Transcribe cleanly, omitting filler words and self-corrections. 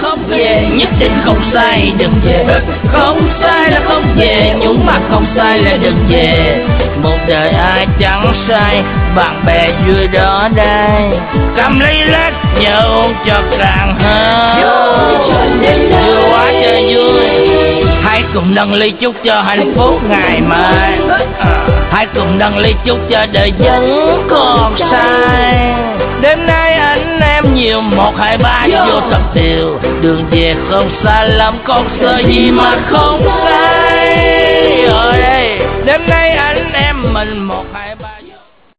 không về, nhất định không sai đừng về. Không sai là không về, nhưng mà không sai là đừng về. Một đời ai chẳng sai, bạn bè vui đó đây. Cầm lấy lát nhau cho càng hơn, vui quá trời vui. Hãy cùng nâng ly chúc cho hạnh phúc ngày mai. Hãy cùng nâng ly chúc cho đời vẫn còn sai. Đêm nay anh em nhiều 1, 2, 3 vô tập tiều. Đường về không xa lắm, còn sợ gì mà không sai. Rồi đây, đêm nay anh em mình 1, 2